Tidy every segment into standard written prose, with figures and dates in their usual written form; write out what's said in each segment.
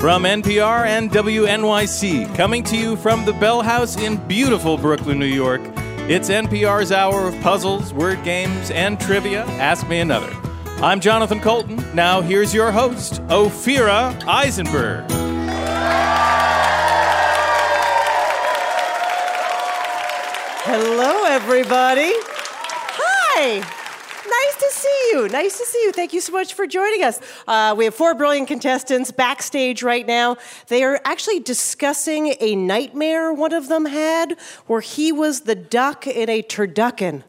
From NPR and WNYC, coming to you from the Bell House in beautiful Brooklyn, New York, it's NPR's hour of puzzles, word games, and trivia. Ask Me Another. I'm Jonathan Colton. Now here's your host, Ophira Eisenberg. Hello, everybody. Hi. Nice to see you. Nice to see you. Thank you so much for joining us. We have 4 brilliant contestants backstage right now. They are actually discussing a nightmare one of them had where he was the duck in a turducken.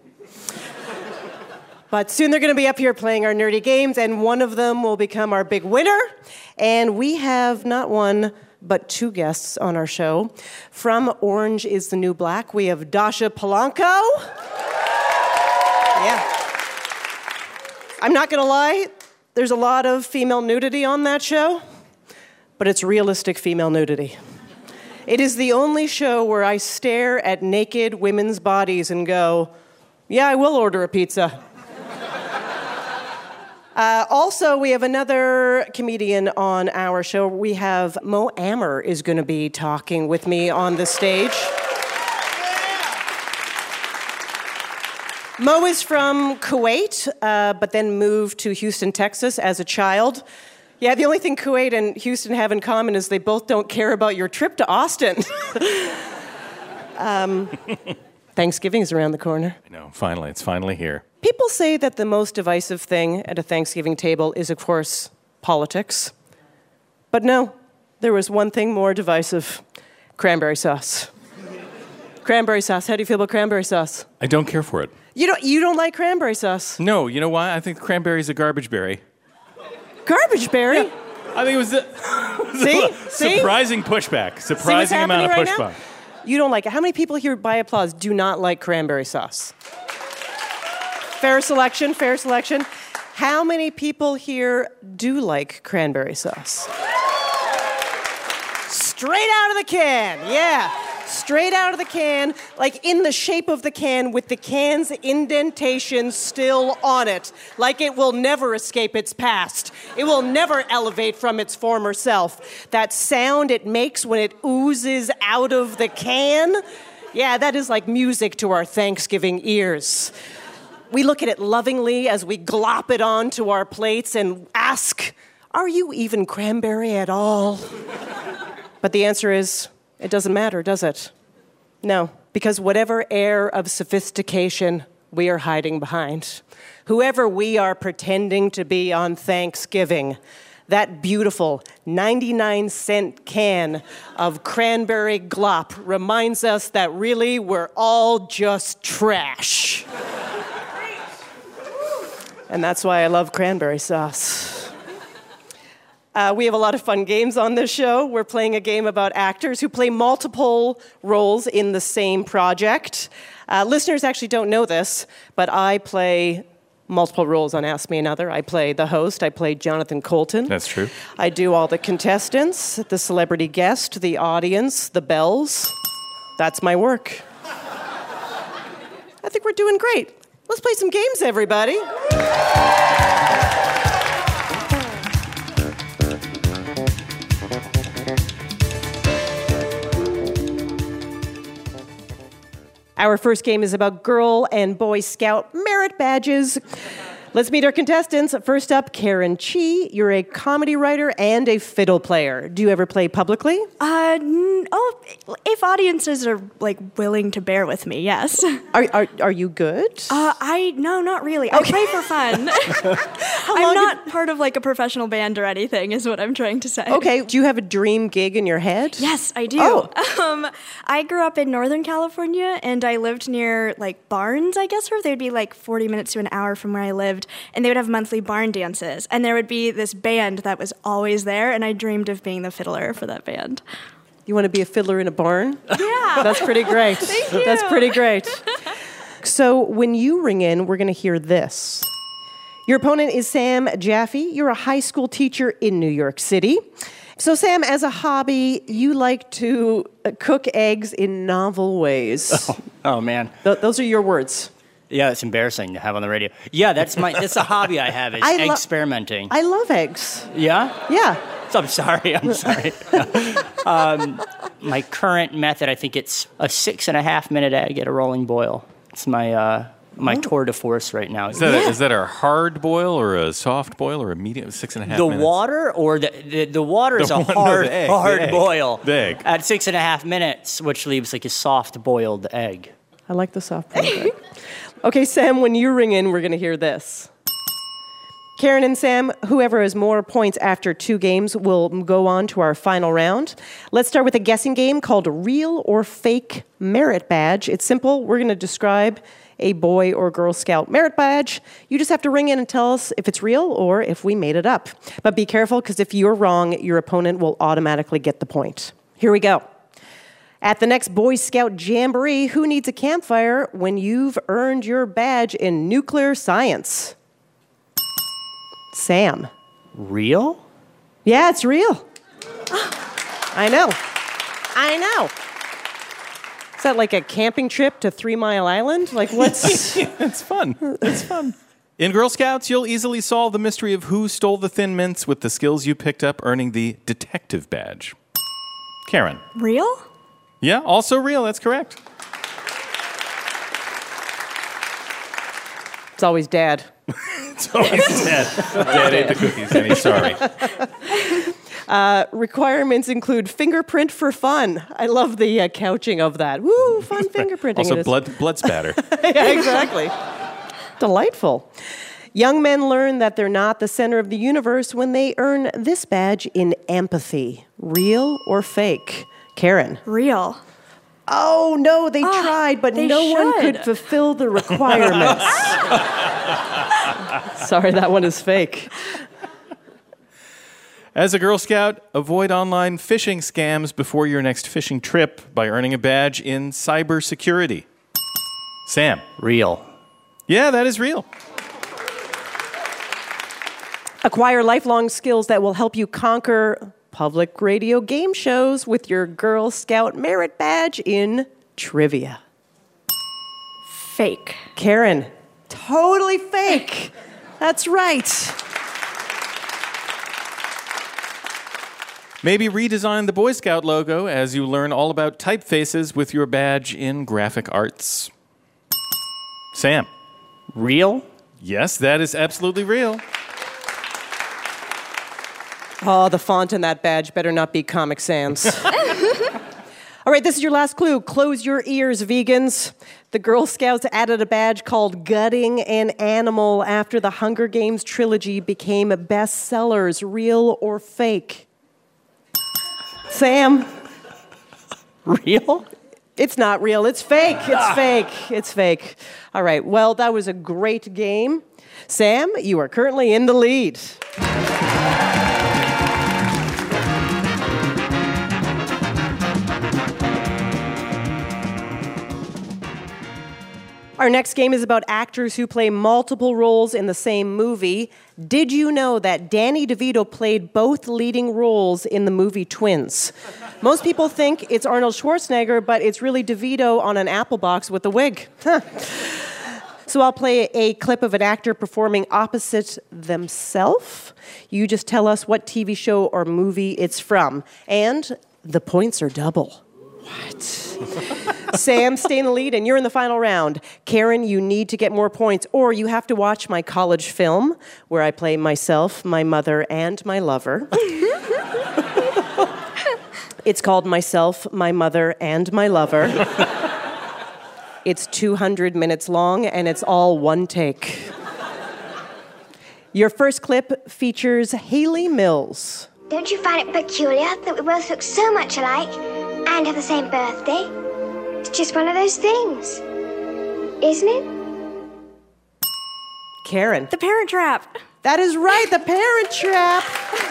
But soon they're going to be up here playing our nerdy games, and one of them will become our big winner. And we have not one, but 2 guests on our show. From Orange is the New Black, we have Dasha Polanco. Yeah. I'm not going to lie, there's a lot of female nudity on that show, but it's realistic female nudity. It is the only show where I stare at naked women's bodies and go, yeah, I will order a pizza. Also, we have another comedian on our show. We have Mo Amer is going to be talking with me on the stage. Mo is from Kuwait, but then moved to Houston, Texas as a child. Yeah, the only thing Kuwait and Houston have in common is they both don't care about your trip to Austin. Thanksgiving's around the corner. I know, finally, it's finally here. People say that the most divisive thing at a Thanksgiving table is, of course, politics. But no, there was one thing more divisive: cranberry sauce. Cranberry sauce. How do you feel about cranberry sauce? I don't care for it. You don't like cranberry sauce? No, you know why? I think cranberry's a garbage berry. Garbage berry? Yeah, I think it was See? Surprising pushback. Surprising amount of pushback. Right, you don't like it. How many people here by applause do not like cranberry sauce? Fair selection, fair selection. How many people here do like cranberry sauce? Straight out of the can, yeah. Straight out of the can, like in the shape of the can with the can's indentation still on it. Like it will never escape its past. It will never elevate from its former self. That sound it makes when it oozes out of the can, yeah, that is like music to our Thanksgiving ears. We look at it lovingly as we glop it onto our plates and ask, are you even cranberry at all? But the answer is, it doesn't matter, does it? No, because whatever air of sophistication we are hiding behind, whoever we are pretending to be on Thanksgiving, that beautiful 99-cent can of cranberry glop reminds us that really we're all just trash. And that's why I love cranberry sauce. We have a lot of fun games on this show. We're playing a game about actors who play multiple roles in the same project. Listeners actually don't know this, but I play multiple roles on Ask Me Another. I play the host. I play Jonathan Colton. That's true. I do all the contestants, the celebrity guest, the audience, the bells. That's my work. I think we're doing great. Let's play some games, everybody. Our first game is about Girl and Boy Scout merit badges. Let's meet our contestants. First up, Karen Chi. You're a comedy writer and a fiddle player. Do you ever play publicly? If audiences are willing to bear with me, yes. Are you good? No, not really. Okay. I play for fun. I'm not part of a professional band or anything, is what I'm trying to say. Okay. Do you have a dream gig in your head? Yes, I do. Oh. I grew up in Northern California, and I lived near barns, I guess, where they'd be 40 minutes to an hour from where I lived, and they would have monthly barn dances, and there would be this band that was always there, and I dreamed of being the fiddler for that band. You want to be a fiddler in a barn? Yeah. That's pretty great. Thank you. That's pretty great. So when you ring in, we're going to hear this. Your opponent is Sam Jaffe. You're a high school teacher in New York City. So, Sam, as a hobby, you like to cook eggs in novel ways. Oh man. Those are your words. Yeah, it's embarrassing to have on the radio. Yeah, that's a hobby I have, is experimenting. I love eggs. Yeah? Yeah. I'm sorry. My current method, I think it's a 6.5 minute egg at a rolling boil. It's my tour de force right now. Is that a hard boil or a soft boil or a medium 6.5 minutes? The water or the water is a hard boil. The egg. At 6.5 minutes, which leaves like a soft boiled egg. I like the soft boiled egg. Okay, Sam, when you ring in, we're going to hear this. Karen and Sam, whoever has more points after 2 games will go on to our final round. Let's start with a guessing game called Real or Fake Merit Badge. It's simple. We're going to describe a Boy or Girl Scout merit badge. You just have to ring in and tell us if it's real or if we made it up. But be careful, because if you're wrong, your opponent will automatically get the point. Here we go. At the next Boy Scout Jamboree, who needs a campfire when you've earned your badge in nuclear science? Sam. Real? Yeah, it's real. I know. Is that like a camping trip to 3 Mile Island? Like, what's... It's fun. It's fun. In Girl Scouts, you'll easily solve the mystery of who stole the Thin Mints with the skills you picked up earning the detective badge. Karen. Real? Yeah, also real. That's correct. It's always Dad. It's always Dad. Dad ate the cookies and he's sorry. Requirements include fingerprint for fun. I love the couching of that. Woo, fun fingerprinting. Also, it is. blood spatter. Yeah, exactly. Delightful. Young men learn that they're not the center of the universe when they earn this badge in empathy. Real or fake? Karen. Real. Oh, no, they tried, but no one could fulfill the requirements. Sorry, that one is fake. As a Girl Scout, avoid online phishing scams before your next fishing trip by earning a badge in cybersecurity. Sam. Real. Yeah, that is real. Acquire lifelong skills that will help you conquer public radio game shows with your Girl Scout merit badge in trivia. Fake. Karen. Totally fake. That's right. Maybe redesign the Boy Scout logo as you learn all about typefaces with your badge in graphic arts. Sam. Real? Yes, that is absolutely real. Oh, the font in that badge better not be Comic Sans. All right, this is your last clue. Close your ears, vegans. The Girl Scouts added a badge called Gutting an Animal after the Hunger Games trilogy became bestsellers. Real or fake? Sam. Real? It's not real. It's fake. It's fake. It's fake. All right, well, that was a great game. Sam, you are currently in the lead. Our next game is about actors who play multiple roles in the same movie. Did you know that Danny DeVito played both leading roles in the movie Twins? Most people think it's Arnold Schwarzenegger, but it's really DeVito on an apple box with a wig. So I'll play a clip of an actor performing opposite themselves. You just tell us what TV show or movie it's from. And the points are double. What? Sam, stay in the lead, and you're in the final round. Karen, you need to get more points, or you have to watch my college film where I play myself, my mother, and my lover. It's called Myself, My Mother, and My Lover. It's 200 minutes long, and it's all one take. Your first clip features Hayley Mills. Don't you find it peculiar that we both look so much alike and have the same birthday? It's just one of those things, isn't it? Karen. The Parent Trap. That is right, The Parent Trap.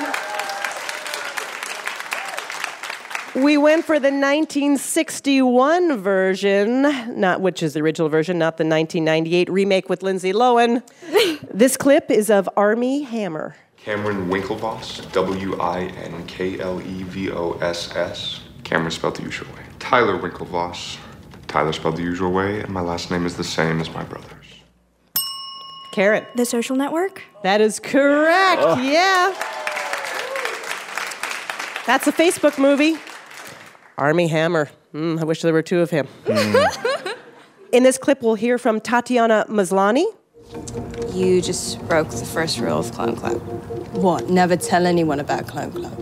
We went for the 1961 version, which is the original version, not the 1998 remake with Lindsay Lohan. This clip is of Armie Hammer. Cameron Winklevoss, Winklevoss. Cameron spelled the usual way. Tyler Winklevoss. Tyler spelled the usual way, and my last name is the same as my brother's. Karen. The Social Network. That is correct, yeah. That's a Facebook movie. Armie Hammer. I wish there were two of him. In this clip, we'll hear from Tatiana Maslany. You just broke the first rule of Clown Club. What? Never tell anyone about Clown Club.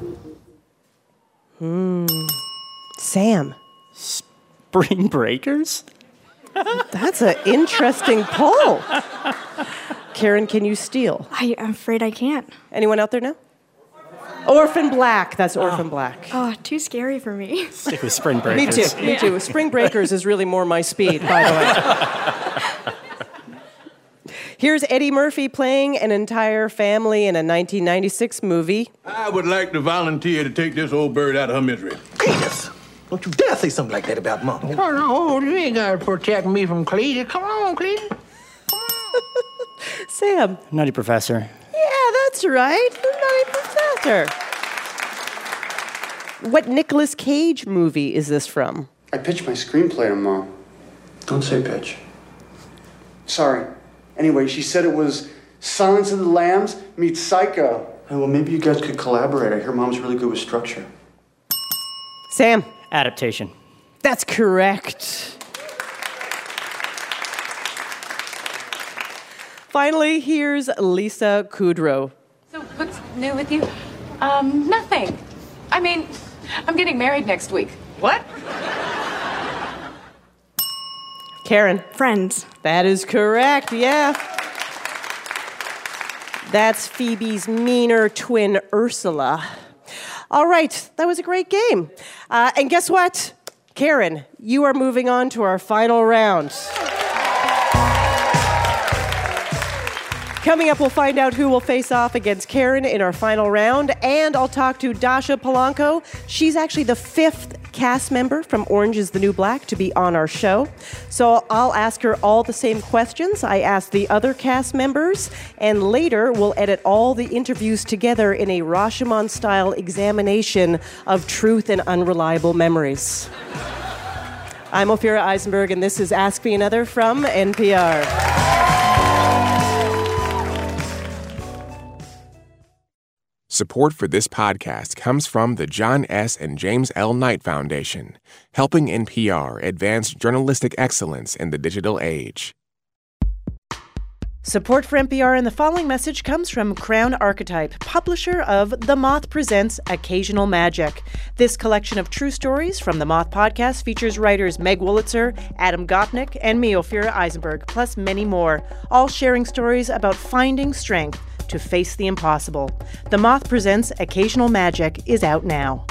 Sam. Spring Breakers? That's an interesting poll. Karen, can you steal? I'm afraid I can't. Anyone out there now? Orphan Black. That's Orphan Black. Oh, too scary for me. Stick with Spring Breakers. Me too. Spring Breakers is really more my speed, by the way. Here's Eddie Murphy playing an entire family in a 1996 movie. I would like to volunteer to take this old bird out of her misery. Cletus, don't you dare say something like that about Mom. Come on, you ain't gotta protect me from Cletus. Come on, Cletus. Sam. Nutty Professor. Yeah, that's right. The Nutty Professor. What Nicolas Cage movie is this from? I pitched my screenplay to Mom. Don't say pitch. Sorry. Anyway, she said it was Silence of the Lambs meets Psycho. Hey, well, maybe you guys could collaborate. I hear Mom's really good with structure. Sam. Adaptation. That's correct. Finally, here's Lisa Kudrow. So what's new with you? Nothing. I mean, I'm getting married next week. What? Karen. Friends. That is correct, yeah. That's Phoebe's meaner twin, Ursula. All right, that was a great game. And guess what? Karen, you are moving on to our final round. Coming up, we'll find out who will face off against Karen in our final round, and I'll talk to Dasha Polanco. She's actually the 5th cast member from Orange is the New Black to be on our show. So I'll ask her all the same questions I asked the other cast members, and later we'll edit all the interviews together in a Rashomon-style examination of truth and unreliable memories. I'm Ophira Eisenberg, and this is Ask Me Another from NPR. Support for this podcast comes from the John S. and James L. Knight Foundation, helping NPR advance journalistic excellence in the digital age. Support for NPR and the following message comes from Crown Archetype, publisher of The Moth Presents Occasional Magic. This collection of true stories from The Moth podcast features writers Meg Wolitzer, Adam Gopnik, and me, Ophira Eisenberg, plus many more, all sharing stories about finding strength to face the impossible. The Moth Presents Occasional Magic is out now.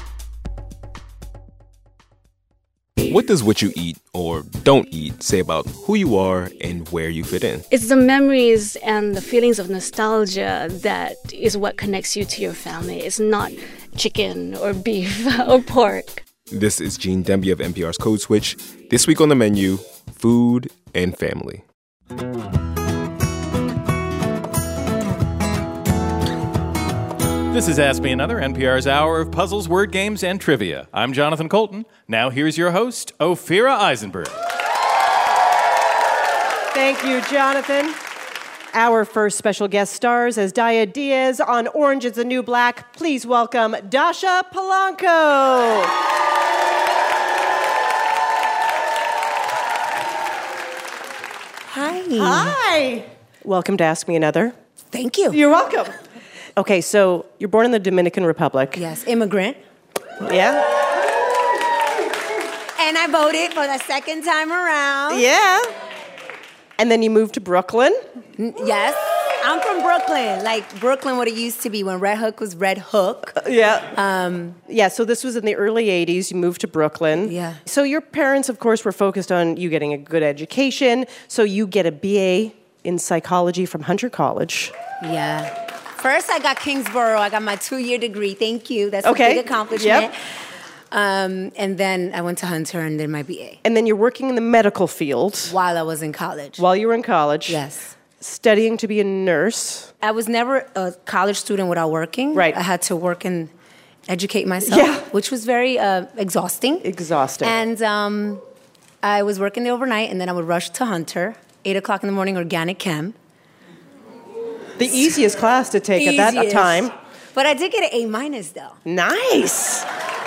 What does what you eat or don't eat say about who you are and where you fit in? It's the memories and the feelings of nostalgia that is what connects you to your family. It's not chicken or beef or pork. This is Gene Demby of NPR's Code Switch. This week on the menu, food and family. This is Ask Me Another, NPR's hour of puzzles, word games, and trivia. I'm Jonathan Colton. Now here's your host, Ophira Eisenberg. Thank you, Jonathan. Our first special guest stars as Daya Diaz on Orange is the New Black. Please welcome Dasha Polanco. Hi. Hi. Welcome to Ask Me Another. Thank you. You're welcome. Okay, so you're born in the Dominican Republic. Yes, immigrant. Yeah? And I voted for the second time around. Yeah. And then you moved to Brooklyn. Yes. I'm from Brooklyn, like Brooklyn what it used to be when Red Hook was Red Hook. Yeah, so this was in the early 80s. You moved to Brooklyn. Yeah. So your parents, of course, were focused on you getting a good education. So you get a BA in psychology from Hunter College. Yeah. First, I got Kingsborough. I got my 2-year degree. Thank you. That's a big accomplishment. Yep. And then I went to Hunter and did my BA. And then you're working in the medical field. While I was in college. While you were in college. Yes. Studying to be a nurse. I was never a college student without working. Right. I had to work and educate myself, which was very exhausting. And I was working there overnight, and then I would rush to Hunter, 8 o'clock in the morning, organic chem. The easiest class to take at that time. But I did get an A- though. Nice.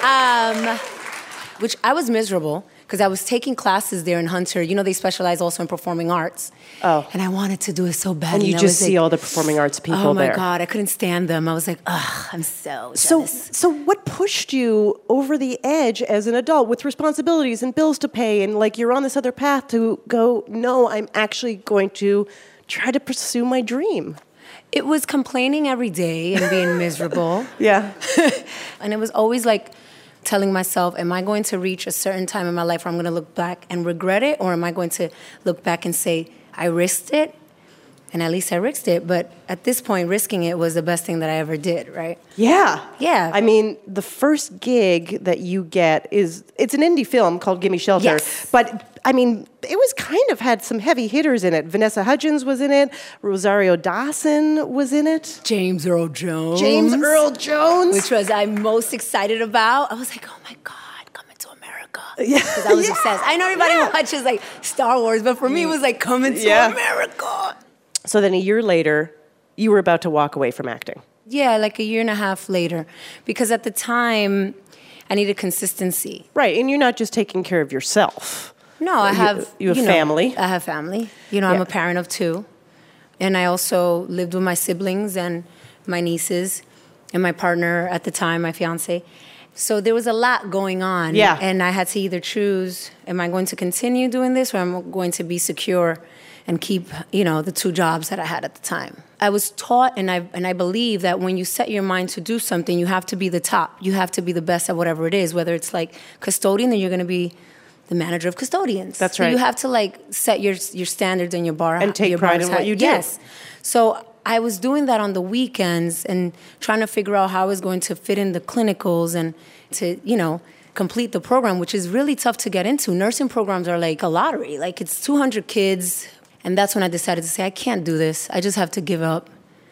Which I was miserable because I was taking classes there in Hunter. You know, they specialize also in performing arts. Oh. And I wanted to do it so bad. And you just see all the performing arts people there. Oh my God, I couldn't stand them. I was like, ugh, I'm so jealous. So what pushed you over the edge as an adult with responsibilities and bills to pay and like you're on this other path to go, no, I'm actually going to try to pursue my dream? It was complaining every day and being miserable. Yeah. And it was always like telling myself, am I going to reach a certain time in my life where I'm going to look back and regret it? Or am I going to look back and say, I risked it? And at least I risked it. But at this point, risking it was the best thing that I ever did, right? Yeah. Yeah. I mean, the first gig that you get it's an indie film called Gimme Shelter. Yes. But, I mean, it was kind of had some heavy hitters in it. Vanessa Hudgens was in it. Rosario Dawson was in it. James Earl Jones. James Earl Jones. Which was I'm most excited about. I was like, oh my God, Coming to America. Yeah. Because I was obsessed. I know everybody watches like Star Wars, but for me it was like Coming to America. So then a year later, you were about to walk away from acting. Yeah, like a year and a half later. Because at the time, I needed consistency. Right, and you're not just taking care of yourself. No, I have... You have family. I have family. You know, I'm a parent of 2. And I also lived with my siblings and my nieces and my partner at the time, my fiancé. So there was a lot going on. Yeah. And I had to either choose, am I going to continue doing this or am I going to be secure and keep, you know, the 2 jobs that I had at the time. I was taught and I believe that when you set your mind to do something, you have to be the top. You have to be the best at whatever it is. Whether it's like custodian, then you're going to be the manager of custodians. That's so right. You have to like set your standards and your bar. And take your pride in what you do. Yes. So I was doing that on the weekends and trying to figure out how I was going to fit in the clinicals and to, you know, complete the program, which is really tough to get into. Nursing programs are like a lottery. Like it's 200 kids. And that's when I decided to say, I can't do this. I just have to give up.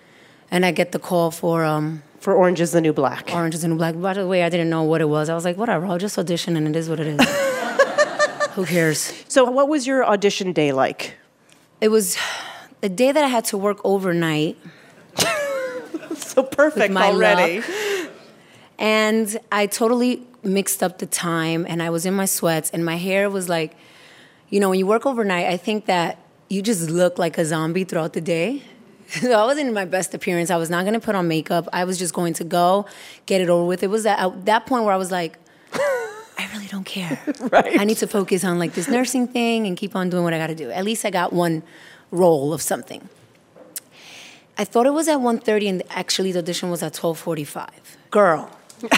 And I get the call for Orange is the New Black. Orange is the New Black. By the way, I didn't know what it was. I was like, whatever, I'll just audition and it is what it is. Who cares? So what was your audition day like? It was the day that I had to work overnight. So perfect already. Luck. And I totally mixed up the time and I was in my sweats and my hair was like, you know, when you work overnight, I think that you just look like a zombie throughout the day. So I wasn't in my best appearance. I was not going to put on makeup. I was just going to go, get it over with. It was at that point where I was like, I really don't care. Right. I need to focus on like this nursing thing and keep on doing what I got to do. At least I got one role of something. I thought it was at 1:30 and actually the audition was at 12:45. Girl.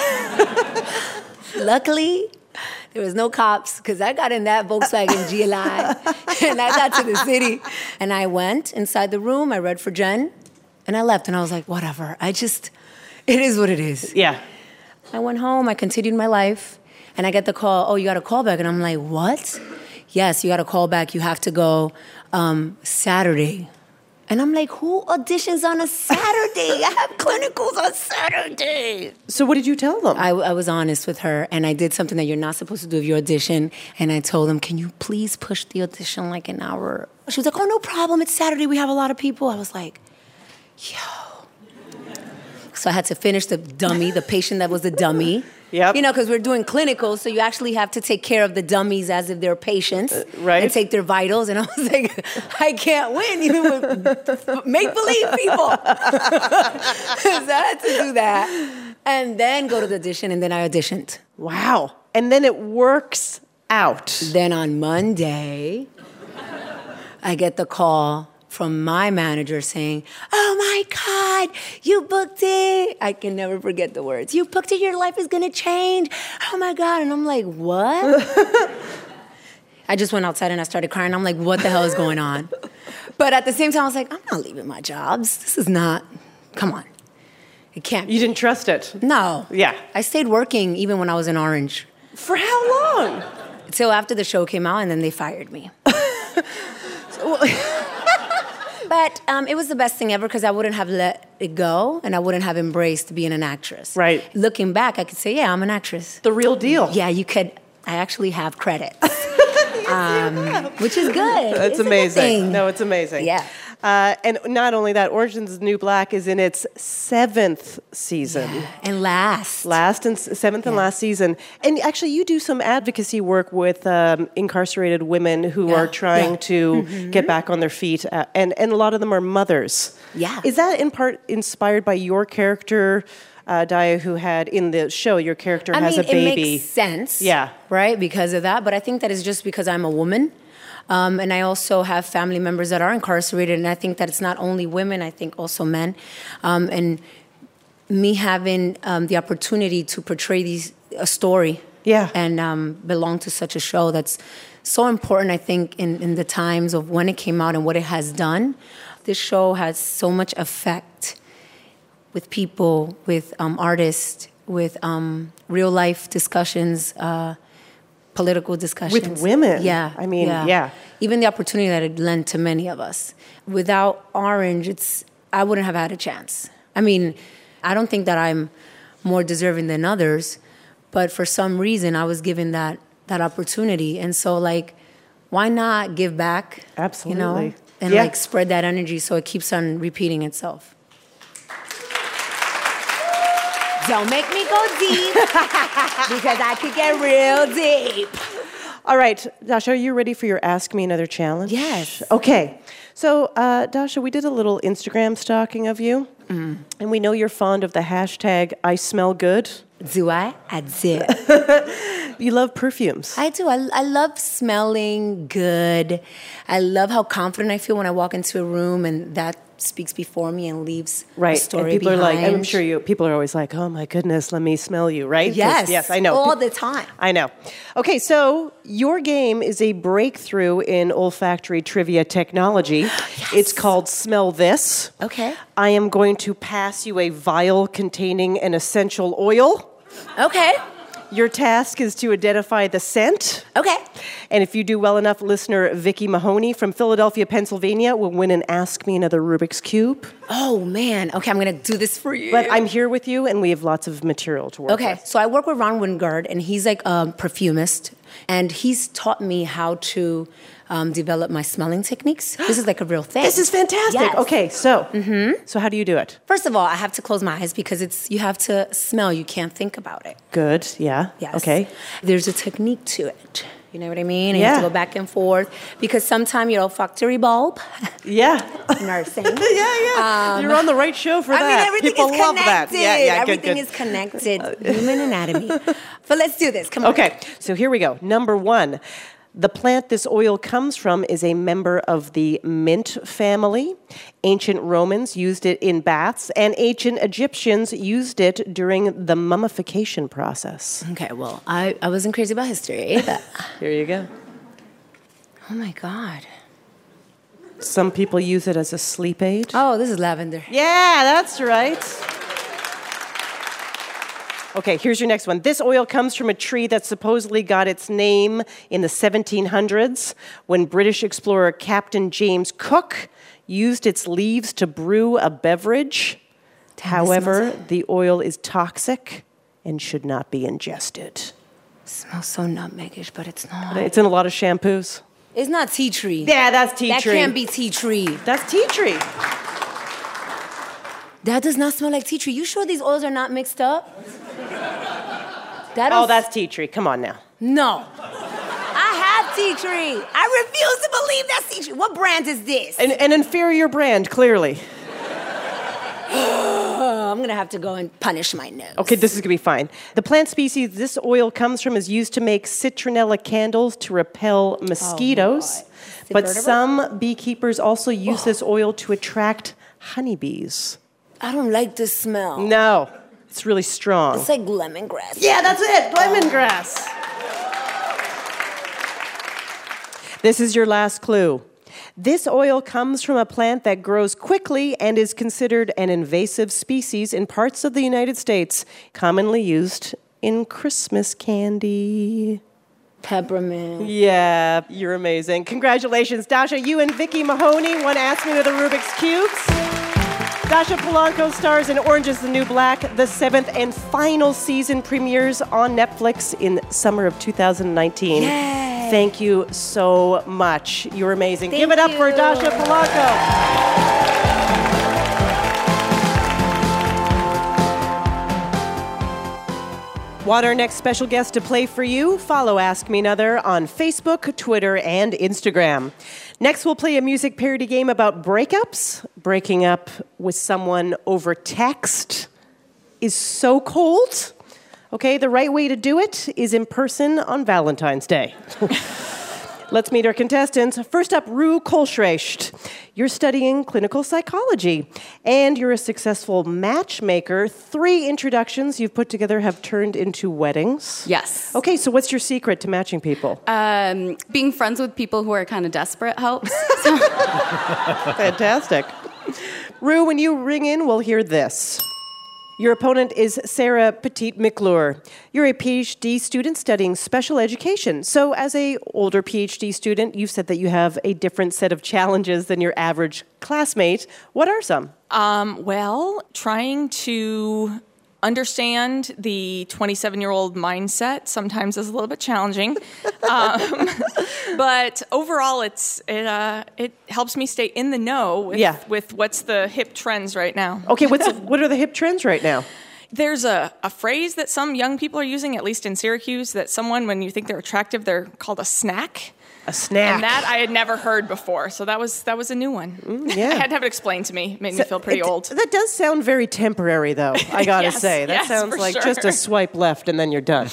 Luckily, there was no cops because I got in that Volkswagen GLI and I got to the city. And I went inside the room, I read for Jen, and I left. And I was like, whatever. It is what it is. Yeah. I went home, I continued my life, and I get the call, oh, you got a call back. And I'm like, what? Yes, you got a call back. You have to go Saturday. And I'm like, who auditions on a Saturday? I have clinicals on Saturday. So what did you tell them? I was honest with her, and I did something that you're not supposed to do if you audition. And I told them, can you please push the audition like an hour? She was like, oh, no problem. It's Saturday. We have a lot of people. I was like, yo. So I had to finish the patient that was the dummy. Yep. You know, because we're doing clinicals, so you actually have to take care of the dummies as if they're patients. Right. And take their vitals. And I was like, I can't win even with make-believe people. So I had to do that. And then go to the audition, and then I auditioned. Wow. And then it works out. Then on Monday, I get the call from my manager saying, oh my God, you booked it. I can never forget the words. You booked it, your life is gonna change. Oh my God. And I'm like, what? I just went outside and I started crying. I'm like, what the hell is going on? But at the same time, I was like, I'm not leaving my jobs. This is not, come on. It can't. You didn't trust it? No. Yeah. I stayed working even when I was in Orange. For how long? Until after the show came out, and then they fired me. But it was the best thing ever because I wouldn't have let it go and I wouldn't have embraced being an actress. Right. Looking back, I could say, yeah, I'm an actress. The real deal. Yeah, you could. I actually have credits. Which is good. That's it's amazing. A good thing. No, it's amazing. Yeah. And not only that, Orange is the New Black is in its 7th season. Yeah. And last. Seventh and last season. And actually, you do some advocacy work with incarcerated women who are trying to get back on their feet. And a lot of them are mothers. Yeah. Is that in part inspired by your character, Daya, who had in the show, your character has a baby? It makes sense. Yeah. Right? Because of that. But I think that is just because I'm a woman. And I also have family members that are incarcerated. And I think that it's not only women, I think also men. And me having the opportunity to portray a story and belong to such a show that's so important, I think, in the times of when it came out and what it has done. This show has so much effect with people, with artists, with real life discussions, political discussions. With women. Yeah. I mean, yeah. Even the opportunity that it lent to many of us. Without Orange, I wouldn't have had a chance. I mean, I don't think that I'm more deserving than others, but for some reason I was given that opportunity. And so, like, why not give back? Absolutely. You know? And like spread that energy so it keeps on repeating itself. Don't make me go deep because I could get real deep. All right, Dasha, are you ready for your Ask Me Another challenge? Yes. Okay. So, Dasha, we did a little Instagram stalking of you, and we know you're fond of the hashtag I smell good. Do I? I do. You love perfumes. I do. I love smelling good. I love how confident I feel when I walk into a room and that speaks before me and leaves a story and people behind. are like, I'm sure people are always like, oh my goodness, let me smell you, right? Yes, I know. All the time. I know. Okay, so your game is a breakthrough in olfactory trivia technology. Yes. It's called Smell This. Okay. I am going to pass you a vial containing an essential oil. Okay. Your task is to identify the scent. Okay. And if you do well enough, listener Vicky Mahoney from Philadelphia, Pennsylvania will win an Ask Me Another Rubik's Cube. Oh, man. Okay, I'm going to do this for you. But I'm here with you, and we have lots of material to work with. Okay, so I work with Ron Wingard, and he's like a perfumist. And he's taught me how to develop my smelling techniques. This is like a real thing. This is fantastic. Yes. Okay, so how do you do it? First of all, I have to close my eyes because you have to smell. You can't think about it. Good, yeah. Yes. Okay. There's a technique to it. You know what I mean? And you have to go back and forth because sometimes your olfactory bulb. Yeah. Nursing. yeah. You're on the right show for that. I mean, everything People is love connected. that. Yeah, everything good. is connected. Human anatomy. But let's do this. Come on. Okay, so here we go. Number 1. The plant this oil comes from is a member of the mint family. Ancient Romans used it in baths, and ancient Egyptians used it during the mummification process. Okay, well, I wasn't crazy about history. But here you go. Oh, my God. Some people use it as a sleep aid. Oh, this is lavender. Yeah, that's right. Okay, here's your next one. This oil comes from a tree that supposedly got its name in the 1700s when British explorer Captain James Cook used its leaves to brew a beverage. However, the oil is toxic and should not be ingested. It smells so nutmeggish, but it's not. It's in a lot of shampoos. It's not tea tree. Yeah, that's tea tree. That can't be tea tree. That's tea tree. That does not smell like tea tree. You sure these oils are not mixed up? That's tea tree. Come on now. No. I have tea tree. I refuse to believe that's tea tree. What brand is this? An inferior brand, clearly. I'm going to have to go and punish my nose. Okay, this is going to be fine. The plant species this oil comes from is used to make citronella candles to repel mosquitoes. But some beekeepers also use this oil to attract honeybees. I don't like the smell. No, it's really strong. It's like lemongrass. Yeah, that's it, lemongrass. This is your last clue. This oil comes from a plant that grows quickly and is considered an invasive species in parts of the United States, commonly used in Christmas candy. Peppermint. Yeah, you're amazing. Congratulations, Dasha. You and Vicky Mahoney won Ask Me Another Rubik's Cubes. Dasha Polanco stars in Orange is the New Black. The 7th and final season premieres on Netflix in summer of 2019. Yay! Thank you so much. You're amazing. Thank Give it up you. for Dasha Polanco. Want our next special guest to play for you? Follow Ask Me Another on Facebook, Twitter, and Instagram. Next, we'll play a music parody game about breakups. Breaking up with someone over text is so cold. Okay, the right way to do it is in person on Valentine's Day. Let's meet our contestants. First up, Rue Kolschrecht. You're studying clinical psychology, and you're a successful matchmaker. 3 introductions you've put together have turned into weddings. Yes. Okay, so what's your secret to matching people? Being friends with people who are kind of desperate helps. Fantastic. Rue, when you ring in, we'll hear this. Your opponent is Sarah Petit-McClure. You're a PhD student studying special education. So as a older PhD student, you've said that you have a different set of challenges than your average classmate. What are some? Well, trying to understand the 27-year-old mindset sometimes is a little bit challenging. But overall, it helps me stay in the know with what's the hip trends right now. Okay, what are the hip trends right now? There's a phrase that some young people are using, at least in Syracuse, that someone, when you think they're attractive, they're called a snack. A snack. And that I had never heard before, so that was a new one. Yeah. I had to have it explained to me. It made me feel pretty old. That does sound very temporary, though, I gotta say. That sounds like just a swipe left and then you're done.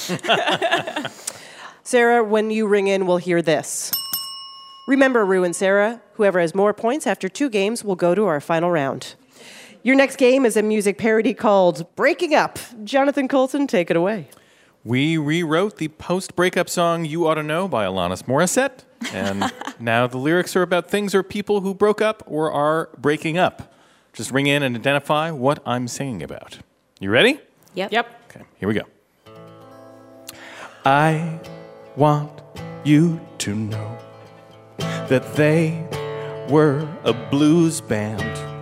Sarah, when you ring in, we'll hear this. Remember, Rue and Sarah, whoever has more points after 2 games will go to our final round. Your next game is a music parody called Breaking Up. Jonathan Coulson, take it away. We rewrote the post-breakup song You Ought to Know by Alanis Morissette, and now the lyrics are about things or people who broke up or are breaking up. Just ring in and identify what I'm singing about. You ready? Yep. Okay, here we go. I want you to know that they were a blues band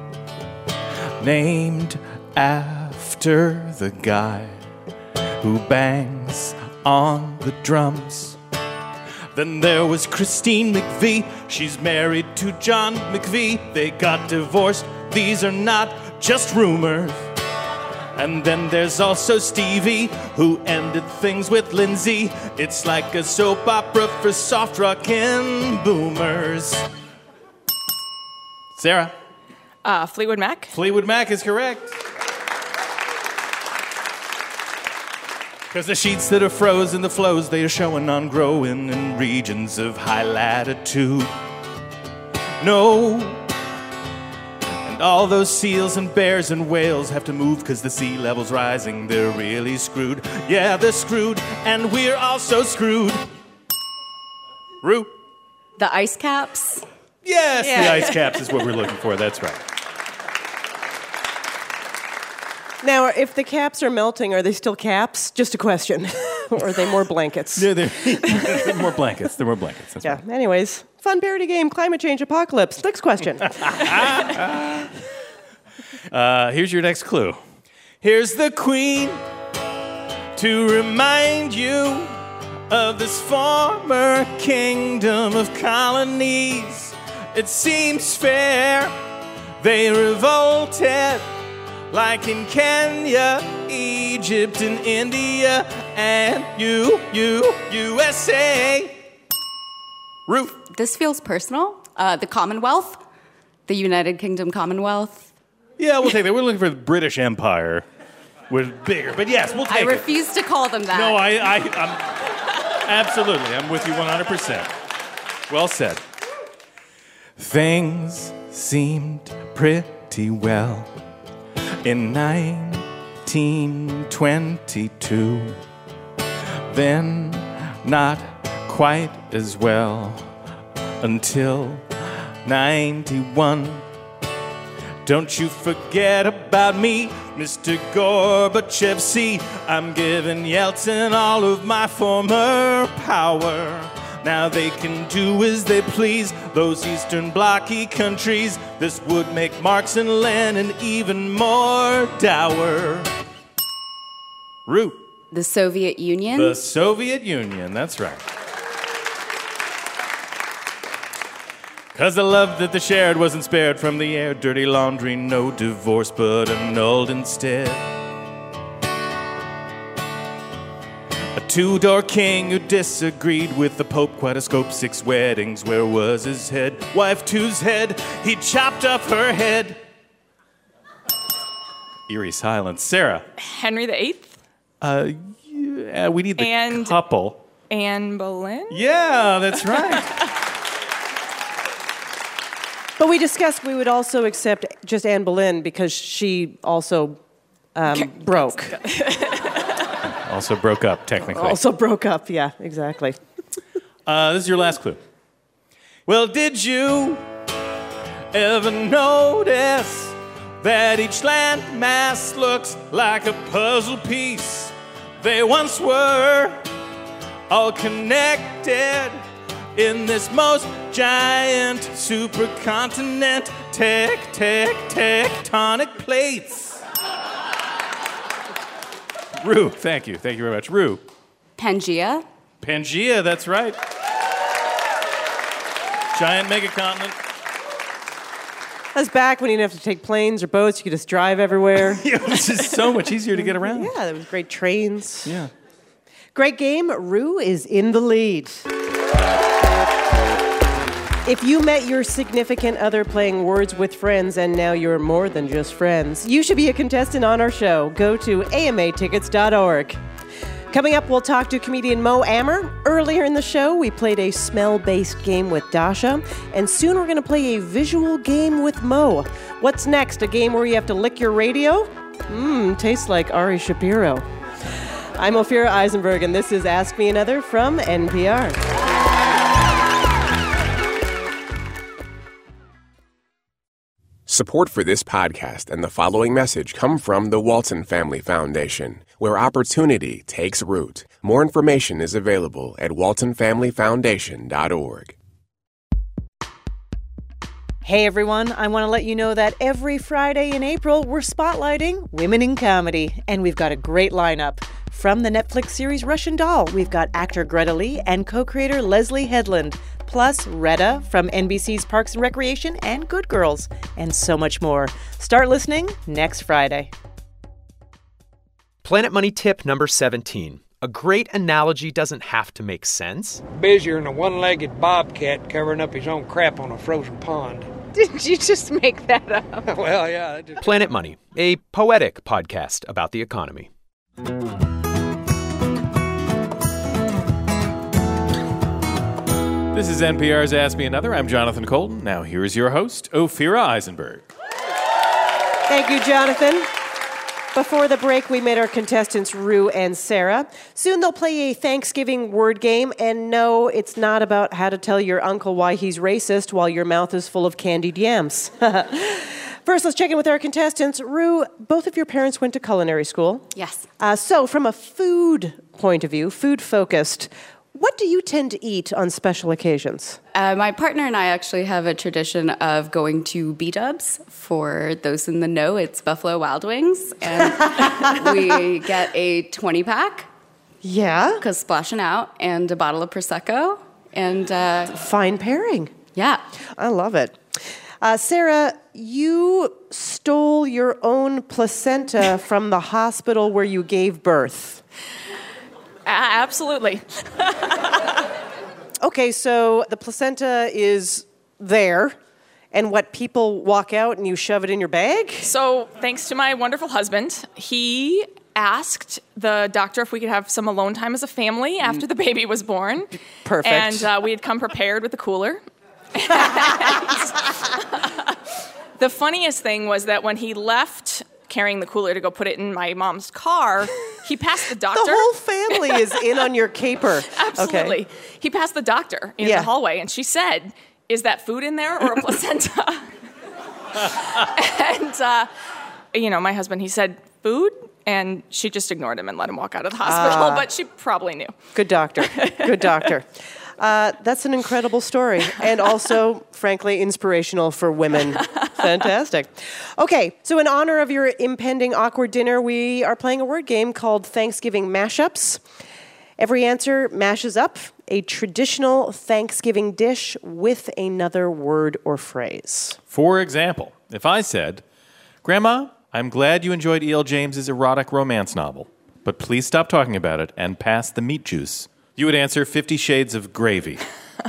named after the guy who bangs on the drums. Then there was Christine McVie. She's married to John McVie. They got divorced. These are not just rumors. And then there's also Stevie, who ended things with Lindsay. It's like a soap opera for soft rockin' boomers. Sarah? Fleetwood Mac. Fleetwood Mac is correct. Because the sheets that are frozen, the flows they are showing on growing in regions of high latitude. No. And all those seals and bears and whales have to move because the sea level's rising. They're really screwed. Yeah, they're screwed, and we're also screwed. Rue? The ice caps. Yes, the ice caps is what we're looking for. That's right. Now, if the caps are melting, are they still caps? Just a question. Or are they more blankets? Yeah, they're more blankets. They're more blankets. That's right. Anyways, fun parody game, climate change apocalypse. Next question. Here's your next clue. Here's the queen to remind you of this former kingdom of colonies. It seems fair they revolted, like in Kenya, Egypt, and India, and USA. Ruth. This feels personal. The Commonwealth, the United Kingdom Commonwealth. Yeah, we'll take that. We're looking for the British Empire with bigger, but yes, we'll take it. I refuse to call them that. No, I'm absolutely. I'm with you 100%. Well said. Things seemed pretty well in 1922. Then not quite as well until 91. Don't you forget about me, Mr. Gorbachev. See, I'm giving Yeltsin all of my former power. Now they can do as they please, those Eastern Blocky countries. This would make Marx and Lenin even more dour. Root. The Soviet Union? The Soviet Union, that's right. 'Cause the love that they shared wasn't spared from the air. Dirty laundry, no divorce, but annulled instead. A two-door king who disagreed with the Pope. Quite a scope, 6 weddings, where was his head? Wife two's head, he chopped off her head. Eerie silence. Sarah. Henry VIII? Yeah, we need the couple. Anne Boleyn? Yeah, that's right. But we discussed we would also accept just Anne Boleyn because she also broke. Also broke up, technically. Also broke up, yeah, exactly. This is your last clue. Well, did you ever notice that each landmass looks like a puzzle piece? They once were all connected in this most giant supercontinent. Tectonic plates. Rue, thank you. Thank you very much. Rue. Pangea. Pangea, that's right. Giant megacontinent. That's back when you didn't have to take planes or boats. You could just drive everywhere. Yeah, it was just so much easier to get around. Yeah, there was great trains. Yeah. Great game. Rue is in the lead. If you met your significant other playing Words with Friends and now you're more than just friends, you should be a contestant on our show. Go to amatickets.org. Coming up, we'll talk to comedian Mo Amer. Earlier in the show, we played a smell-based game with Dasha, and soon we're going to play a visual game with Mo. What's next? A game where you have to lick your radio? Tastes like Ari Shapiro. I'm Ophira Eisenberg, and this is Ask Me Another from NPR. Support for this podcast and the following message come from the Walton Family Foundation, where opportunity takes root. More information is available at waltonfamilyfoundation.org. Hey everyone, I want to let you know that every Friday in April, we're spotlighting women in comedy, and we've got a great lineup. From the Netflix series Russian Doll, we've got actor Greta Lee and co-creator Leslie Headland, plus Retta from NBC's Parks and Recreation and Good Girls, and so much more. Start listening next Friday. Planet Money tip number 17. A great analogy doesn't have to make sense. Busier than a one-legged bobcat covering up his own crap on a frozen pond. Did you just make that up? Well, yeah. Planet Money, a poetic podcast about the economy. This is NPR's Ask Me Another. I'm Jonathan Colton. Now here's your host, Ophira Eisenberg. Thank you, Jonathan. Before the break, we met our contestants, Rue and Sarah. Soon they'll play a Thanksgiving word game, and no, it's not about how to tell your uncle why he's racist while your mouth is full of candied yams. First, let's check in with our contestants. Rue, both of your parents went to culinary school. Yes. So from a food point of view, food-focused, what do you tend to eat on special occasions? My partner and I actually have a tradition of going to B-Dubs. For those in the know, it's Buffalo Wild Wings. And we get a 20-pack. Yeah? Because splashing out, and a bottle of Prosecco. And fine pairing. Yeah. I love it. Sarah, you stole your own placenta from the hospital where you gave birth. Absolutely. Okay, so the placenta is there, and what, people walk out and you shove it in your bag? So, thanks to my wonderful husband, he asked the doctor if we could have some alone time as a family after the baby was born. Perfect. And we had come prepared with a cooler. The funniest thing was that when he left carrying the cooler to go put it in my mom's car, he passed the doctor. The whole family is in on your caper. Absolutely. Okay. He passed the doctor in the hallway, and she said, "Is that food in there or a placenta?" And, my husband, he said, "Food?" And she just ignored him and let him walk out of the hospital, but she probably knew. Good doctor. Good doctor. That's an incredible story, and also, frankly, inspirational for women. Fantastic. Okay, so in honor of your impending awkward dinner, we are playing a word game called Thanksgiving Mashups. Every answer mashes up a traditional Thanksgiving dish with another word or phrase. For example, if I said, Grandma, I'm glad you enjoyed E.L. James's erotic romance novel, but please stop talking about it and pass the meat juice, you would answer 50 Shades of Gravy.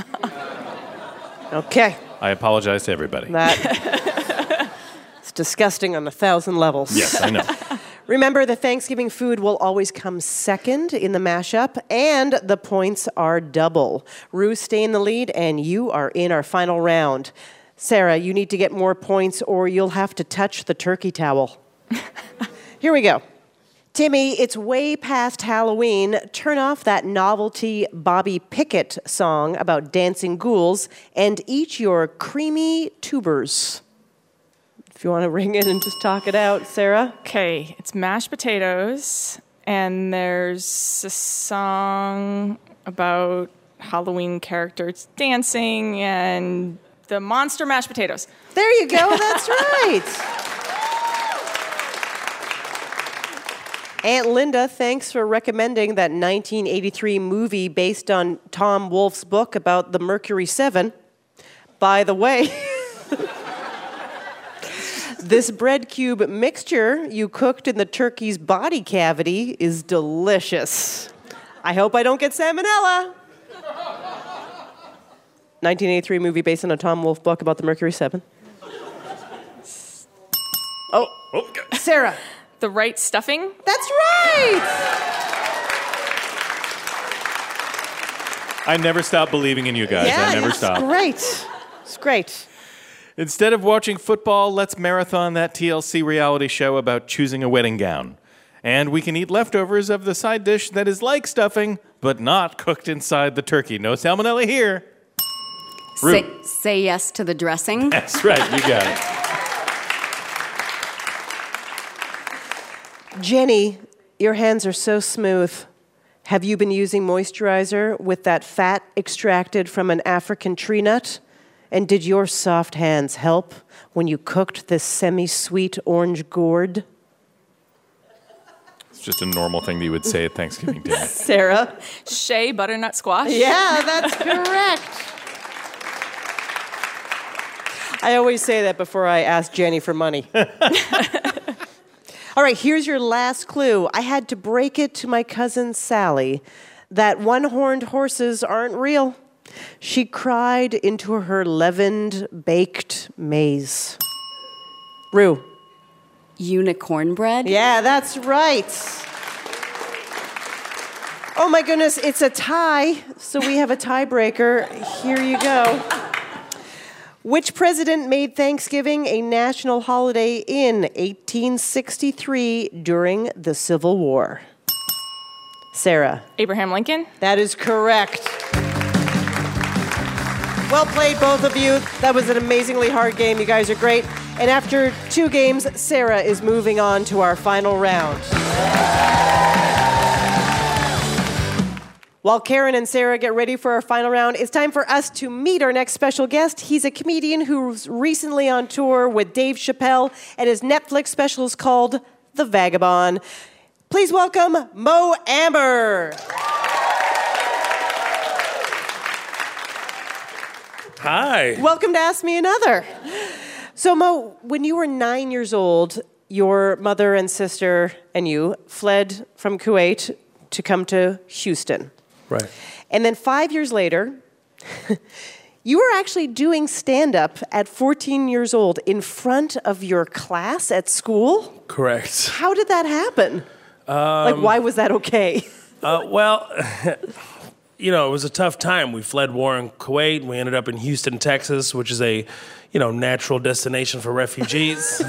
Okay. I apologize to everybody. It's disgusting on 1,000 levels. Yes, I know. Remember, the Thanksgiving food will always come second in the mashup, and the points are double. Rue, stay in the lead, and you are in our final round. Sarah, you need to get more points, or you'll have to touch the turkey towel. Here we go. Timmy, it's way past Halloween. Turn off that novelty Bobby Pickett song about dancing ghouls and eat your creamy tubers. If you want to ring in and just talk it out, Sarah. Okay, it's mashed potatoes, and there's a song about Halloween characters dancing and the monster mashed potatoes. There you go, that's right. Aunt Linda, thanks for recommending that 1983 movie based on Tom Wolfe's book about the Mercury 7. By the way, this bread cube mixture you cooked in the turkey's body cavity is delicious. I hope I don't get salmonella. 1983 movie based on a Tom Wolfe book about the Mercury 7. Oh, Sarah. The right stuffing? That's right! I never stop believing in you guys. I never stop. It's great. Instead of watching football, let's marathon that TLC reality show about choosing a wedding gown. And we can eat leftovers of the side dish that is like stuffing, but not cooked inside the turkey. No salmonella here. Say yes to the dressing. That's right, you got it. Jenny, your hands are so smooth. Have you been using moisturizer with that fat extracted from an African tree nut? And did your soft hands help when you cooked this semi-sweet orange gourd? It's just a normal thing that you would say at Thanksgiving dinner. Sarah? Shea butternut squash? Yeah, that's correct. I always say that before I ask Jenny for money. All right, here's your last clue. I had to break it to my cousin Sally that one-horned horses aren't real. She cried into her leavened, baked maize. Rue. Unicorn bread? Yeah, that's right. Oh my goodness, it's a tie, so we have a tiebreaker. Here you go. Which president made Thanksgiving a national holiday in 1863 during the Civil War? Sarah. Abraham Lincoln? That is correct. Well played, both of you. That was an amazingly hard game. You guys are great. And after 2 games, Sarah is moving on to our final round. While Karen and Sarah get ready for our final round, it's time for us to meet our next special guest. He's a comedian who's recently on tour with Dave Chappelle, and his Netflix special is called The Vagabond. Please welcome Mo Amber. Hi. Welcome to Ask Me Another. So, Mo, when you were 9 years old, your mother and sister and you fled from Kuwait to come to Houston. Right. And then 5 years later, you were actually doing stand-up at 14 years old in front of your class at school? Correct. How did that happen? Why was that okay? Well, you know, it was a tough time. We fled war in Kuwait. We ended up in Houston, Texas, which is a, natural destination for refugees.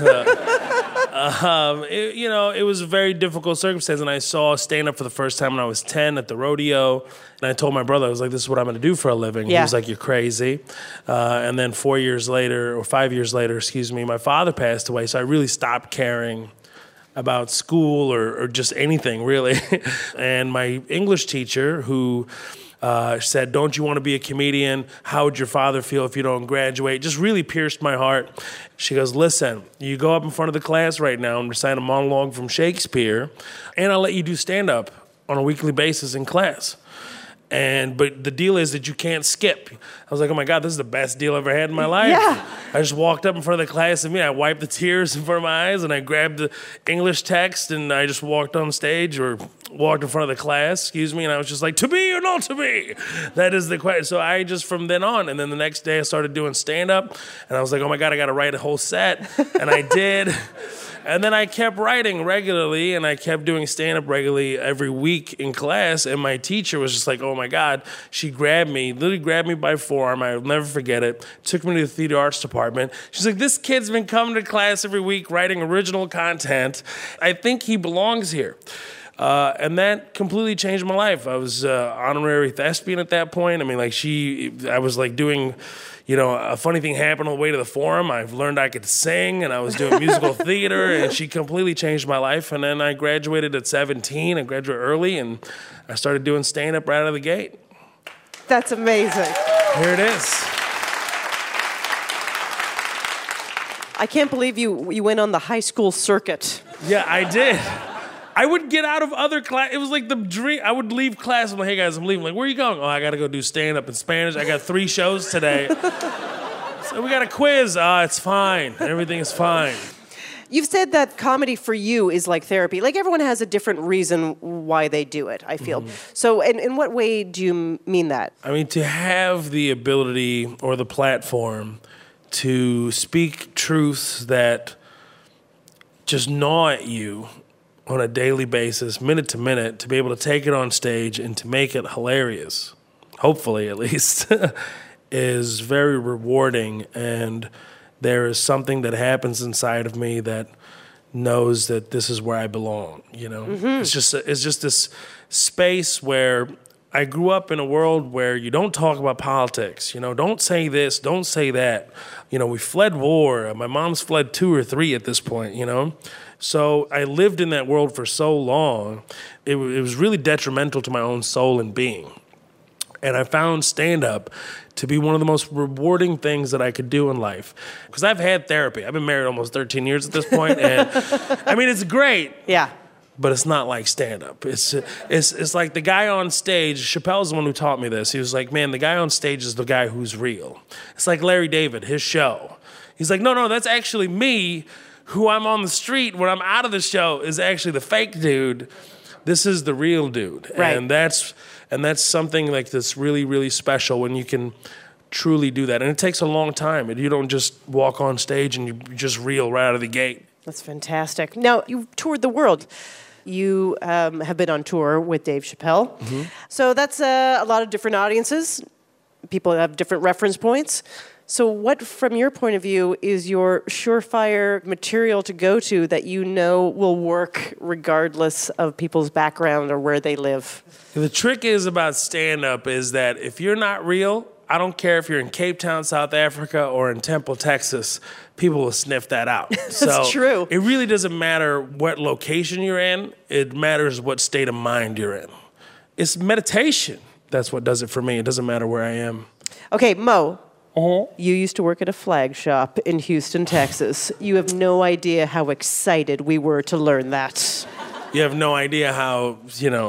It was a very difficult circumstance, and I saw stand-up for the first time when I was 10 at the rodeo, and I told my brother, I was like, this is what I'm going to do for a living. Yeah. He was like, you're crazy. And then 5 years later, my father passed away, so I really stopped caring about school or just anything, really. And my English teacher, who said, don't you want to be a comedian? How would your father feel if you don't graduate? Just really pierced my heart. She goes, listen, you go up in front of the class right now and recite a monologue from Shakespeare, and I'll let you do stand-up. on a weekly basis in class. But the deal is that you can't skip. I was like, oh my God, this is the best deal I've ever had in my life. Yeah. I just walked up in front of the class and I wiped the tears in front of my eyes and I grabbed the English text and I just walked on stage or walked in front of the class, and I was just like, to be or not to be? That is the question. So I just, from then on, and then the next day I started doing stand-up and I was like, oh my God, I got to write a whole set. And I did. And then I kept writing regularly, and I kept doing stand-up regularly every week in class, and my teacher was just like, oh my God. She literally grabbed me by forearm. I'll never forget it. Took me to the theater arts department. She's like, this kid's been coming to class every week writing original content. I think he belongs here. And that completely changed my life. I was honorary thespian at that point. I was like doing... a funny thing happened on the way to the forum. I've learned I could sing, and I was doing musical theater, and she completely changed my life. And then I graduated at 17. I graduated early, and I started doing stand-up right out of the gate. That's amazing. Here it is. I can't believe you went on the high school circuit. Yeah, I did. I would get out of other class. It was like the dream. I would leave class. I'm like, hey guys, I'm leaving. Like, where are you going? Oh, I got to go do stand-up in Spanish. I got 3 shows today. So we got a quiz. It's fine. Everything is fine. You've said that comedy for you is like therapy. Like everyone has a different reason why they do it, I feel. Mm-hmm. So in what way do you mean that? I mean, to have the ability or the platform to speak truths that just gnaw at you on a daily basis, minute to minute, to be able to take it on stage and to make it hilarious, hopefully at least, is very rewarding. And there is something that happens inside of me that knows that this is where I belong, Mm-hmm. It's just this space where I grew up in a world where you don't talk about politics, don't say this, don't say that. We fled war. My mom's fled 2 or 3 at this point, So I lived in that world for so long, it was really detrimental to my own soul and being. And I found stand-up to be one of the most rewarding things that I could do in life. Because I've had therapy. I've been married almost 13 years at this point, and it's great. Yeah. But it's not like stand-up. It's like the guy on stage, Chappelle's the one who taught me this. He was like, man, the guy on stage is the guy who's real. It's like Larry David, his show. He's like, no, that's actually me. Who I'm on the street when I'm out of the show is actually the fake dude. This is the real dude. Right. And that's something like that's really, really special when you can truly do that. And it takes a long time. You don't just walk on stage and you just reel right out of the gate. That's fantastic. Now, you've toured the world. You have been on tour with Dave Chappelle. Mm-hmm. So that's a lot of different audiences. People have different reference points. So what, from your point of view, is your surefire material to go to that will work regardless of people's background or where they live? The trick is about stand-up is that if you're not real, I don't care if you're in Cape Town, South Africa, or in Temple, Texas, people will sniff that out. That's true. It really doesn't matter what location you're in. It matters what state of mind you're in. It's meditation. That's what does it for me. It doesn't matter where I am. Okay, Mo. You used to work at a flag shop in Houston, Texas. You have no idea how excited we were to learn that. You have no idea how,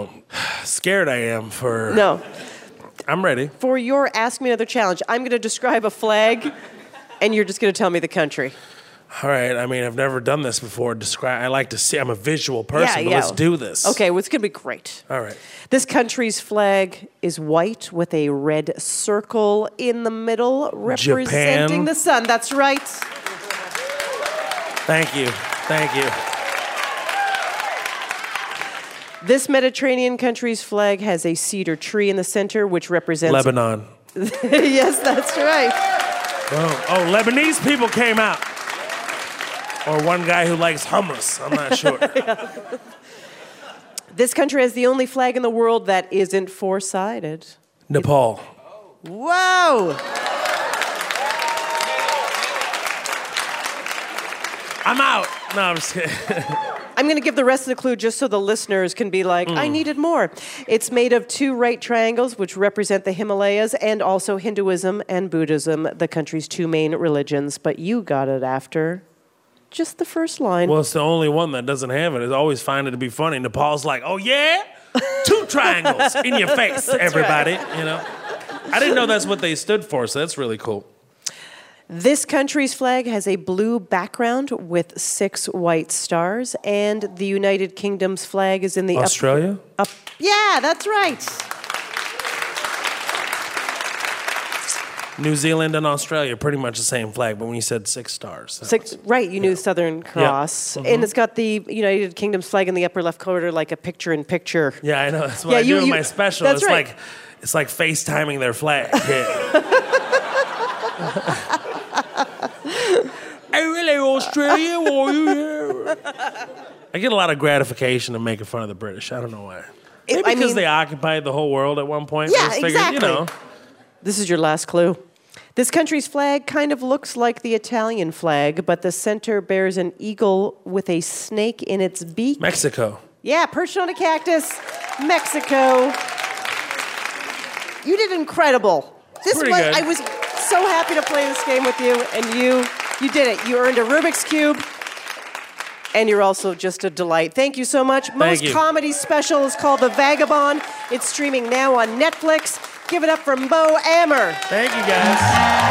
scared I am for... No. I'm ready. For your Ask Me Another challenge, I'm going to describe a flag, and you're just going to tell me the country. All right. I've never done this before. I like to see. I'm a visual person, but let's do this. Okay, well, it's going to be great. All right. This country's flag is white with a red circle in the middle representing Japan. The sun. That's right. Thank you. This Mediterranean country's flag has a cedar tree in the center, which represents... Lebanon. Yes, that's right. Oh, Lebanese people came out. Or one guy who likes hummus. I'm not sure. Yeah. This country has the only flag in the world that isn't four-sided. Nepal. Whoa! I'm out. No, I'm just kidding. I'm going to give the rest of the clue just so the listeners can be like, I needed more. It's made of 2 right triangles, which represent the Himalayas, and also Hinduism and Buddhism, the country's 2 main religions. But you got it after just the first line. Well, it's the only one that doesn't have it. I always find it to be funny. Nepal's like, oh, yeah? 2 triangles in your face, everybody. right. You know, I didn't know that's what they stood for, so that's really cool. This country's flag has a blue background with 6 white stars, and the United Kingdom's flag is in the Australia? Yeah, that's right. New Zealand and Australia, pretty much the same flag, but when you said 6 stars. Right, you knew Southern Cross. Yeah. And it's got the United Kingdom's flag in the upper left corner, like a picture-in-picture. Yeah, I know. That's what I do in my special. That's it's right. it's like FaceTiming their flag. Hey, hello, Australia. How are you? I get a lot of gratification of making fun of the British. I don't know why. Maybe because they occupied the whole world at one point. Yeah, I just figured, exactly. You know. This is your last clue. This country's flag kind of looks like the Italian flag, but the center bears an eagle with a snake in its beak. Mexico. Yeah, perched on a cactus. Mexico. You did incredible. Pretty good. I was so happy to play this game with you, and you did it. You earned a Rubik's Cube, and you're also just a delight. Thank you so much. Most Comedy special is called The Vagabond. It's streaming now on Netflix. Give it up for Mo Amer. Thank you, guys.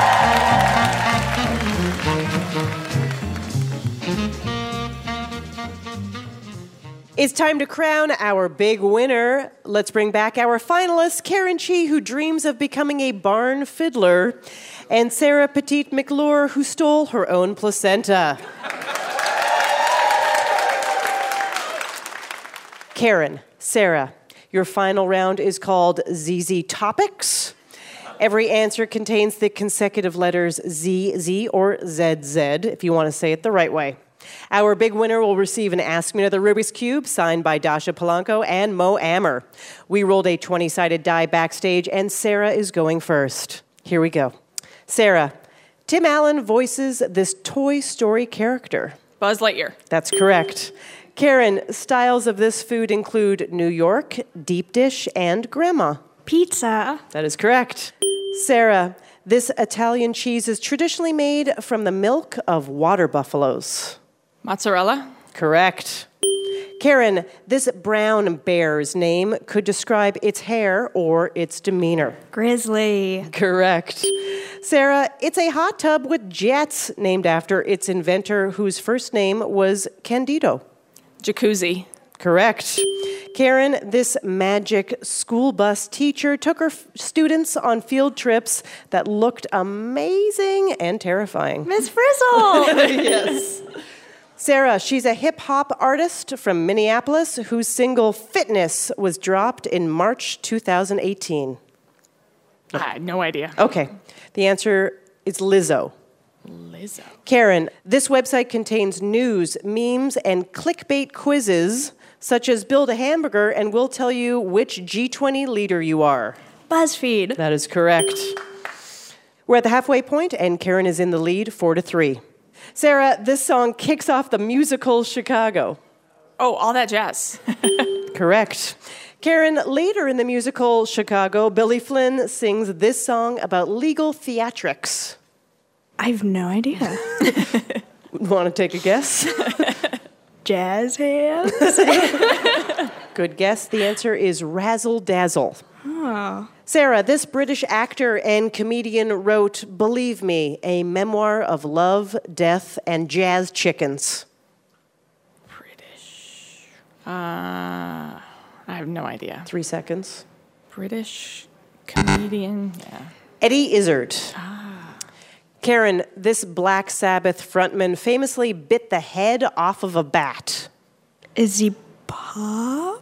It's time to crown our big winner. Let's bring back our finalists, Karen Chi, who dreams of becoming a barn fiddler, and Sarah Petite McClure, who stole her own placenta. Karen, Sarah, your final round is called ZZ Topics. Every answer contains the consecutive letters ZZ or ZZ, if you want to say it the right way. Our big winner will receive an Ask Me Another Rubik's Cube signed by Dasha Polanco and Mo Amer. We rolled a 20-sided die backstage, and Sarah is going first. Here we go. Sarah, Tim Allen voices this Toy Story character. Buzz Lightyear. That's correct. Karen, styles of this food include New York, deep dish, and grandma. Pizza. That is correct. Sarah, this Italian cheese is traditionally made from the milk of water buffaloes. Mozzarella. Correct. Karen, this brown bear's name could describe its hair or its demeanor. Grizzly. Correct. Sarah, it's a hot tub with jets named after its inventor whose first name was Candido. Jacuzzi. Correct. Karen, this magic school bus teacher took her students on field trips that looked amazing and terrifying. Miss Frizzle! Yes. Sarah, she's a hip-hop artist from Minneapolis whose single Fitness was dropped in March 2018. I had no idea. Okay. The answer is Lizzo. Lizzo. Karen, this website contains news, memes, and clickbait quizzes, such as build a hamburger and we'll tell you which G20 leader you are. BuzzFeed. That is correct. We're at the halfway point, and Karen is in the lead 4-3. Sarah, this song kicks off the musical Chicago. Oh, All That Jazz. Correct. Karen, later in the musical Chicago, Billy Flynn sings this song about legal theatrics. I have no idea. Want to take a guess? Jazz hands? Good guess. The answer is Razzle Dazzle. Oh. Sarah, this British actor and comedian wrote Believe Me, a memoir of love, death, and jazz chickens. British. I have no idea. 3 seconds. British comedian. Yeah. Eddie Izzard. Karen, this Black Sabbath frontman famously bit the head off of a bat. Is he Pop?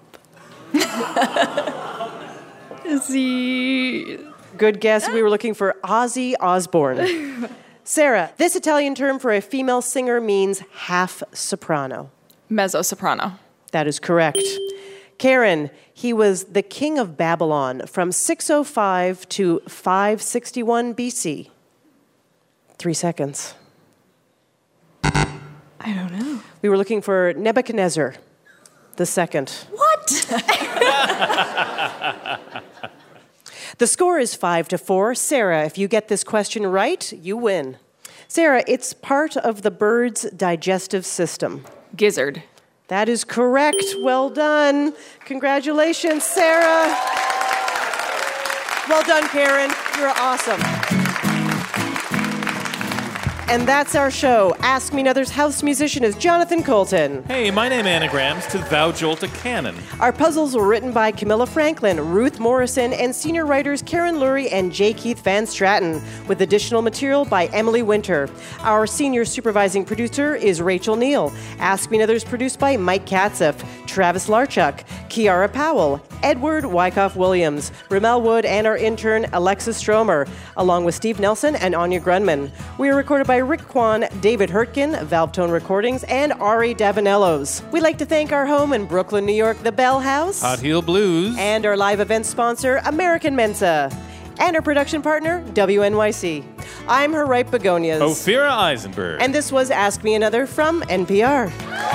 Is he... Good guess. We were looking for Ozzy Osbourne. Sarah, this Italian term for a female singer means half soprano. Mezzo-soprano. That is correct. Karen, he was the king of Babylon from 605 to 561 BC. 3 seconds. I don't know. We were looking for Nebuchadnezzar the second. What? The score is 5-4. Sarah, if you get this question right, you win. Sarah, it's part of the bird's digestive system. Gizzard. That is correct. Well done. Congratulations, Sarah. Well done, Karen. You're awesome. And that's our show. Ask Me Another's house musician is Jonathan Colton. Hey, my name anagrams to Thou Jolt a Cannon. Our puzzles were written by Camilla Franklin, Ruth Morrison, and senior writers Karen Lurie and J. Keith Van Stratton, with additional material by Emily Winter. Our senior supervising producer is Rachel Neal. Ask Me Another's produced by Mike Katzeff, Travis Larchuk, Kiara Powell, Edward Wyckoff Williams, Ramel Wood, and our intern Alexis Stromer, along with Steve Nelson and Anya Grunman. We are recorded by Rick Kwan, David Hurtgen, Valve Tone Recordings, and Ari Davanellos. We'd like to thank our home in Brooklyn, New York, the Bell House, Hot Heel Blues, and our live event sponsor, American Mensa, and our production partner, WNYC. I'm her right begonias, Ophira Eisenberg, and this was Ask Me Another from NPR.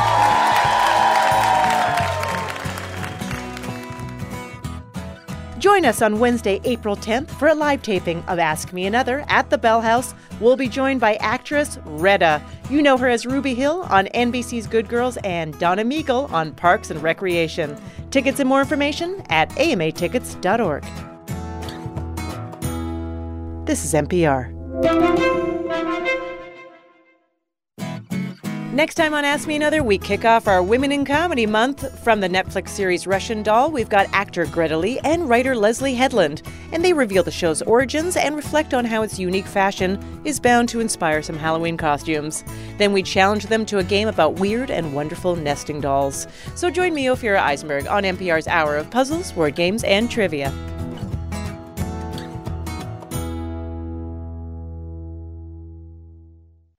Join us on Wednesday, April 10th for a live taping of Ask Me Another at the Bell House. We'll be joined by actress Retta. You know her as Ruby Hill on NBC's Good Girls and Donna Meagle on Parks and Recreation. Tickets and more information at amatickets.org. This is NPR. Next time on Ask Me Another, we kick off our Women in Comedy Month. From the Netflix series Russian Doll, we've got actor Greta Lee and writer Leslie Headland. And they reveal the show's origins and reflect on how its unique fashion is bound to inspire some Halloween costumes. Then we challenge them to a game about weird and wonderful nesting dolls. So join me, Ophira Eisenberg, on NPR's Hour of Puzzles, Word Games, and Trivia.